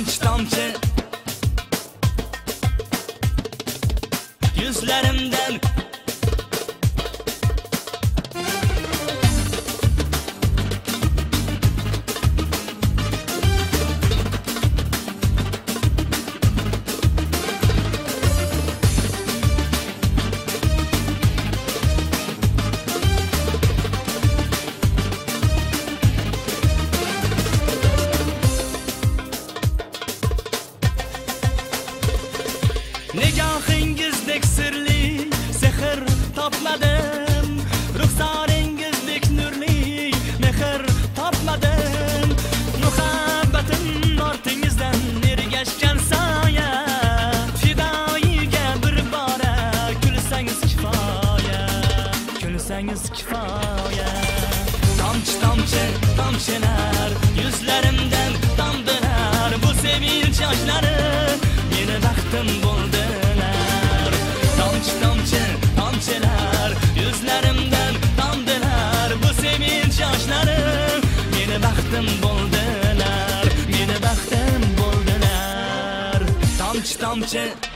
Tomchi tomchi yuzlarimdan nigohingizdek sirli sehr topmadim, ruxsoringizdek nurli mehr topmadim. Muhabbatim ortingizdan ergashgan soya, fidoyiga bir bora kulsangiz kifoya, kulsangiz kifoya. Tomchi tomchi tomchilar yuzlarimdan tomdilar, bu sevinch yoshlari meni baxtim bo'ldilar. Tomchi tomchi tomchilar yuzlarimdan tomdilar, bu sevinch yoshlari meni baxtim bo'ldilar, meni baxtim bo'ldilar. Tomchi tomchi